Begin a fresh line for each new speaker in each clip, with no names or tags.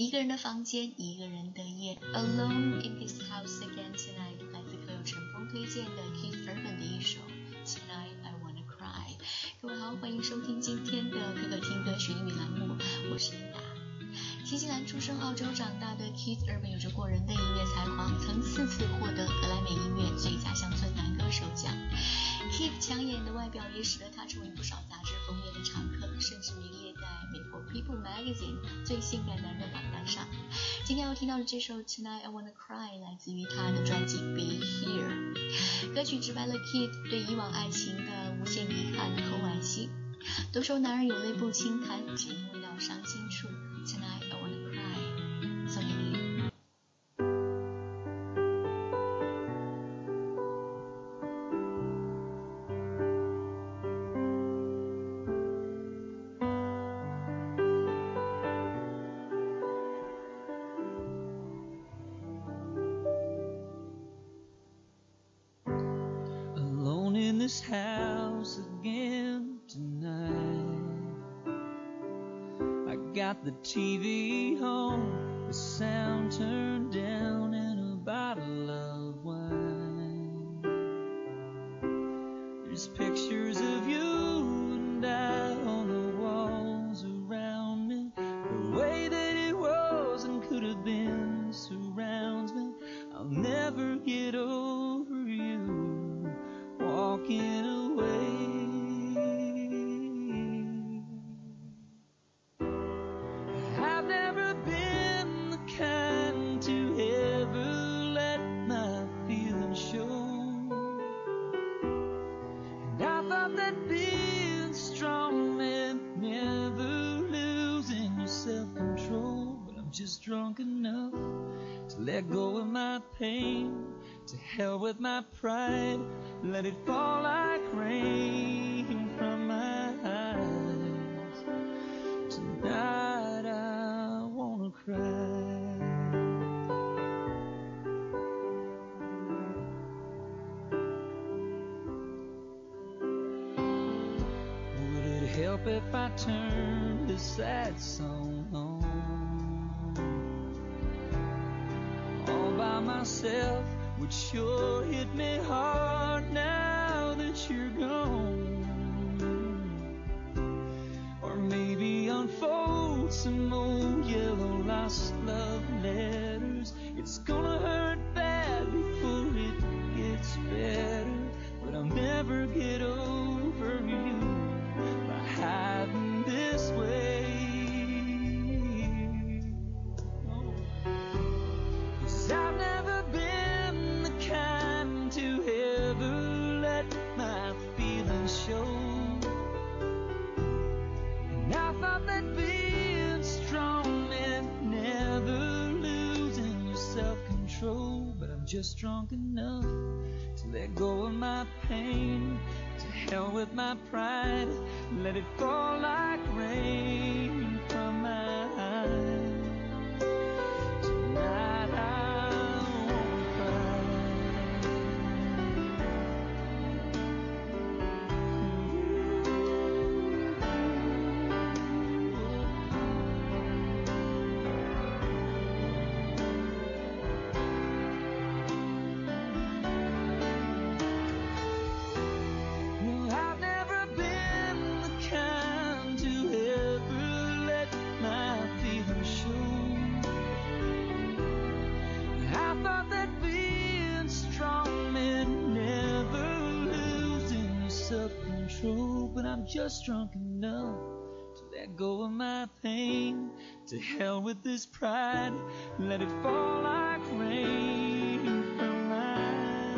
一个人的房间，一个人的夜 Alone in his house again tonight 来自歌友陈峰推荐的 Keith Urban 的一首 Tonight I Wanna Cry。 各位好，欢迎收听今天的可可听歌曲英语栏目，我是琳达。新西兰出生澳洲长大的 Keith Urban 有着过人的音乐才华，曾4次获得格莱美音乐最佳乡村男歌手奖。Keith 抢眼的外表也使得他成为不少杂志封面的常客，甚至名列在美国 People Magazine 最性感男人榜单上。今天要听到的这首 Tonight I Wanna Cry 来自于他的专辑 Be Here。 歌曲直白了 Keith 对以往爱情的无限遗憾和惋惜。都说男人有泪不轻弹，只因为到伤心处。 Tonight I Wanna Cry 送给你。
This house again tonight. I got the TV on, the sound turned down, and a bottle of wine. There's pictures of you and I on the walls around me. The way that it was and could have been surrounds me. I'll never get over you walking away. I've never been the kind to ever let my feelings show, and I thought that being strong meant never losing your self-control, but I'm just drunk enough to let go of my pain. To hell with my pride, let it fall like rain from my eyes. Tonight I wanna cry. Would it help if I turned this sad song on all by myself? Would sure hit me hard now that you're gone. Or maybe unfold some old yellow lost love letters. It's gonna hurt bad before it gets better, but I'll never get over you by hiding this way. Cause I've never been the kind to ever let my feelings show, and I thought that being strong meant never losing your self-control, but I'm just drunk enough to let go of my pain. To hell with my pride, let it fall like rain from my eyes. Tonight I but I'm just drunk enough to let go of my pain. To hell with this pride, let it fall like rain from my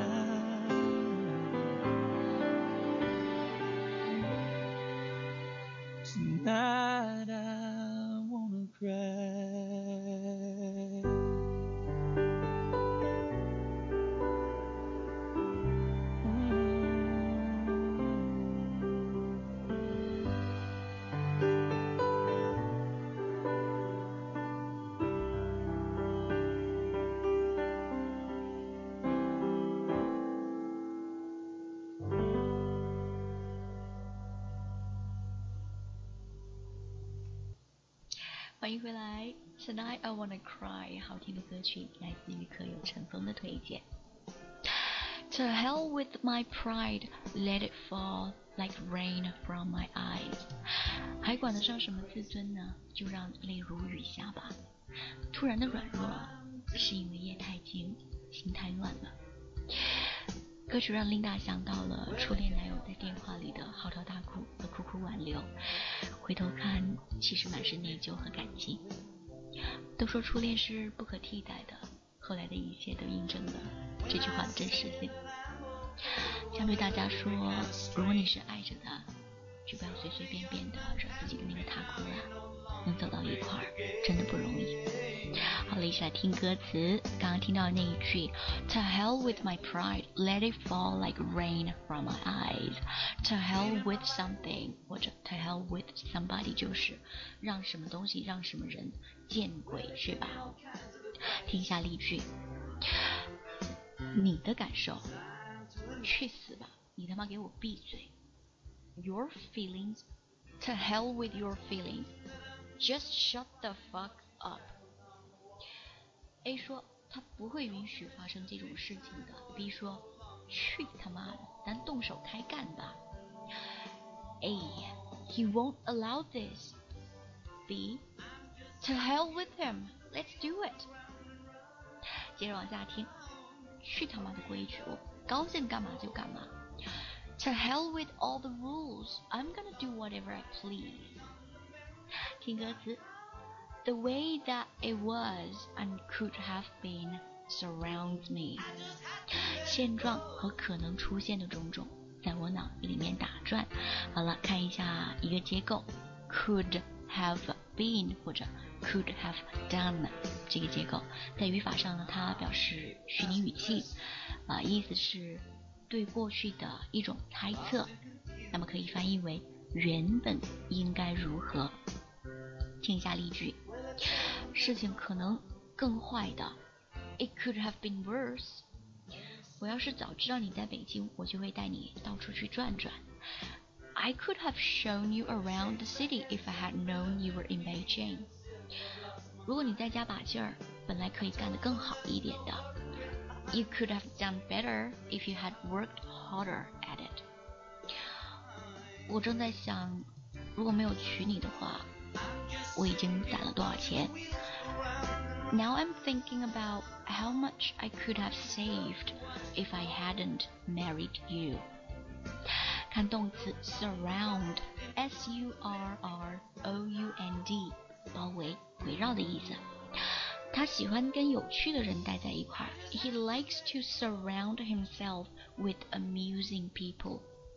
eyes. Tonight I wanna cry.
欢迎回来 Tonight I Wanna Cry 好听的歌曲来自于可有陈峰的推荐。 To hell with my pride, let it fall like rain from my eyes. 还管得上什么自尊呢？就让泪如雨下吧。突然的软弱是因为夜太静，心太乱了。歌曲让琳达想到了初恋男友在电话里的嚎啕大哭和苦苦挽留，回头看其实满是内疚和感激。都说初恋是不可替代的，后来的一切都印证了这句话的真实性。想对大家说，如果你是爱着的，就不要随随便便的让自己跟那个他哭了，能走到一块儿真的不容易。好了，一起来听歌词。刚刚听到的那一句 To hell with my pride, let it fall like rain from my eyes. To hell with something 或者 To hell with somebody 就是让什么东西让什么人见鬼去吧。听一下例句，你的感受，去死吧，你他妈给我闭嘴。 Your feelings, to hell with your feelings, just shut the fuck up。 A 说他不会允许发生这种事情的。 B 说去他妈的，咱动手开干吧。 A He won't allow this. B To hell with him, let's do it。 接着往下听，去他妈的规矩，我高兴干嘛就干嘛。 To hell with all the rules, I'm gonna do whatever I please。 听歌词， The way that it was and could have been surrounds me。 现状和可能出现的种种在我脑里面打转。好了，看一下一个结构， could have been 或者 could have done 这个结构，在语法上呢，它表示虚拟语气，意思是对过去的一种猜测，那么可以翻译为原本应该如何。听一下例句，事情可能更坏的， It could have been worse。 我要是早知道你在北京，我就会带你到处去转转。 I could have shown you around the city if I had known you were in Beijing。 如果你在家把劲儿，本来可以干得更好一点的。You could have done better if you had worked harder at it。 我正在想，如果没有娶你的话，我已经攒了多少钱。 Now I'm thinking about how much I could have saved if I hadn't married you。 看动词 surround, S-U-R-R-O-U-N-D， 包围围绕的意思。他喜欢跟有趣的人待在一块儿。 He likes to surround himself with amusing people。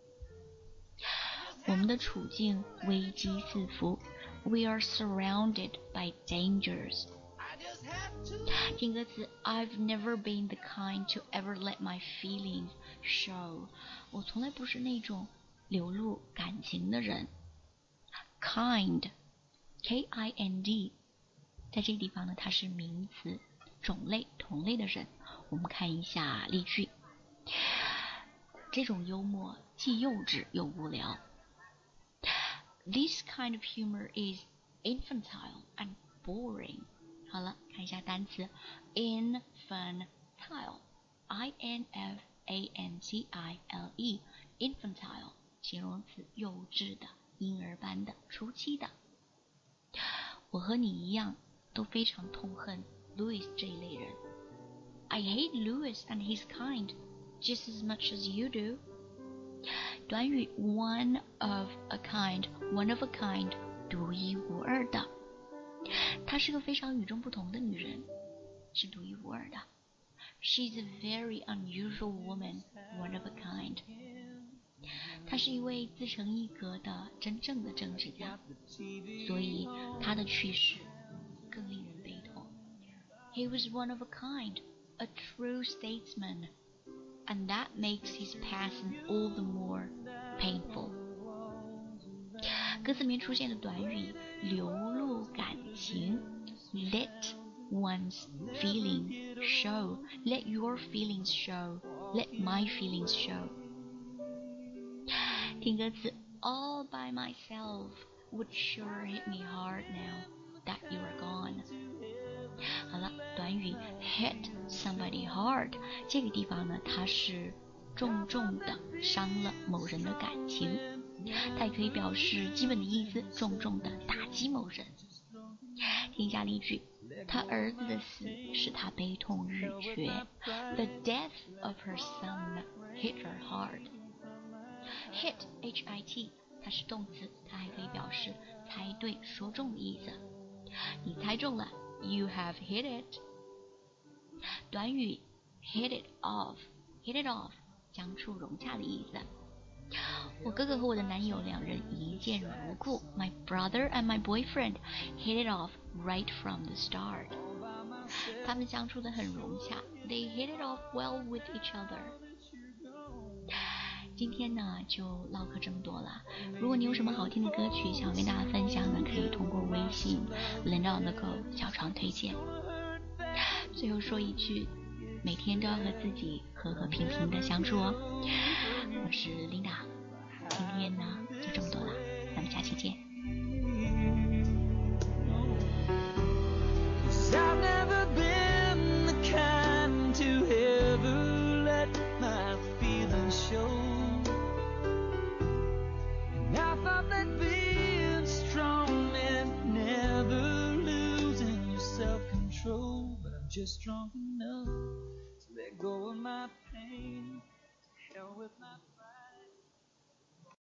我们的处境危机四伏， We are surrounded by dangers。 听歌词， I've never been the kind to ever let my feelings show。 我从来不是那种流露感情的人。 Kind, K-I-N-D，在这个地方呢，它是名词，种类同类的人。我们看一下例句，这种幽默既幼稚又无聊。 This kind of humor is infantile and boring。 好了，看一下单词 infantile， I-N-F-A-N-T-I-L-E， infantile 形容词，幼稚的，婴儿般的，初期的。我和你一样都非常痛恨 Louis 这一类人。 I hate Louis and his kind just as much as you do。 短语 one of a kind, one of a kind， 独一无二的。她是个非常与众不同的女人，是独一无二的。 She's a very unusual woman, one of a kind。 她是一位自成一格的真正的政治家，所以她的去世更令人悲痛。 He was one of a kind, a true statesman, and that makes his passing all the more painful。 歌词里面出现的短语流露感情， let one's feelings show, let your feelings show, let my feelings show。 听歌词， All by myself would sure hit me hard now that you 好了，短语 hit somebody hard 这个地方呢，它是重重的伤了某人的感情，它也可以表示基本的意思，重重的打击某人。听一下例句，他儿子的死使他悲痛欲绝。The death of her son hit her hard. Hit, H-I-T, 它是动词，它还可以表示猜对说中的意思。你猜中了 You have hit it. 短语 hit it off, hit it off 相处融洽的意思。我哥哥和我的男友两人一见如故。My brother and my boyfriend hit it off right from the start. 他们相处得很融洽。They hit it off well with each other. 今天呢就唠嗑这么多了。如果你有什么好听的歌曲想跟大家分享呢，可以通过微信 Linda on the go 小床推荐。最后说一句，每天都要和自己和和平平的相处哦。我是 Linda， 今天呢就这么多了，咱们下期见。
I've never been the kind to ever let my feelings show. And I thought that being strong meant never losing your self-control. But I'm just strong enough to let go of my pain. To hell with my